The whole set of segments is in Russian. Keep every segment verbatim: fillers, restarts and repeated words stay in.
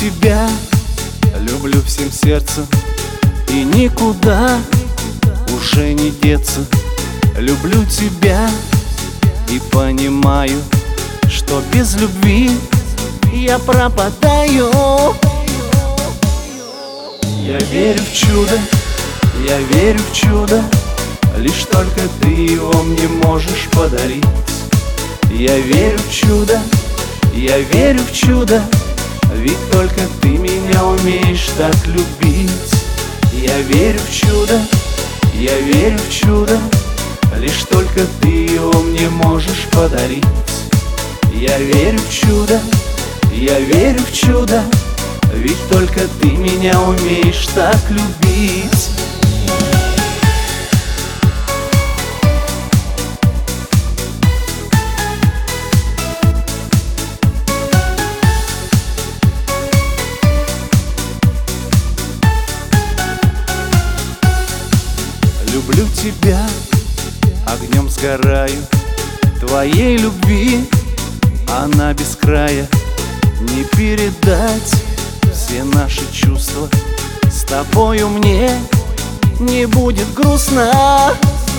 тебя, люблю всем сердцем, и никуда уже не деться. Люблю тебя и понимаю, что без любви я пропадаю. Я верю в чудо, я верю в чудо, лишь только ты его мне можешь подарить. Я верю в чудо, я верю в чудо, ведь только ты меня умеешь так любить. Я верю в чудо, я верю в чудо, лишь только ты его мне можешь подарить. Я верю в чудо, я верю в чудо, ведь только ты меня умеешь так любить. Люблю тебя, огнем сгораю, твоей любви она без края. Не передать все наши чувства, с тобою мне не будет грустно.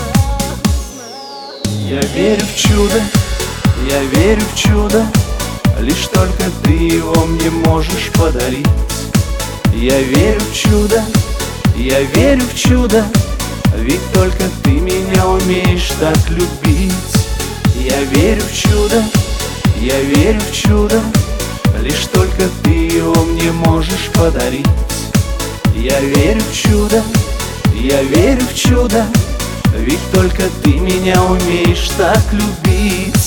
Я верю в чудо, я верю в чудо, лишь только ты его мне можешь подарить. Я верю в чудо, я верю в чудо, ведь только ты меня умеешь так любить. Я верю в чудо, я верю в чудо, лишь только ты его мне можешь подарить. Я верю в чудо, я верю в чудо, ведь только ты меня умеешь так любить.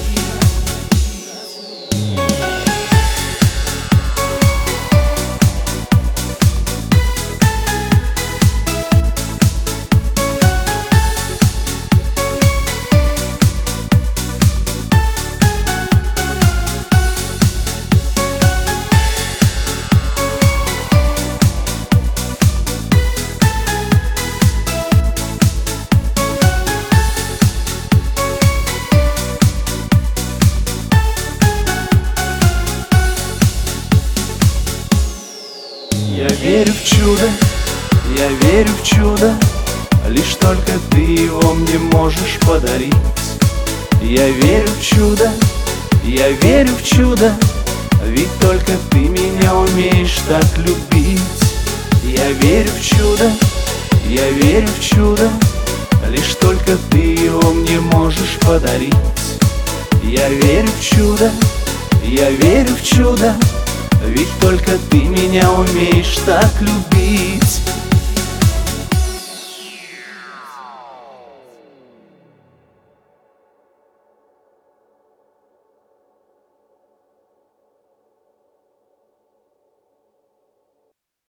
Я верю в чудо, я верю в чудо, лишь только ты его мне можешь подарить. Я верю в чудо, я верю в чудо, ведь только ты меня умеешь так любить. Я верю в чудо, я верю в чудо, лишь только ты его мне можешь подарить. Я верю в чудо, я верю в чудо, ведь только ты меня умеешь так любить.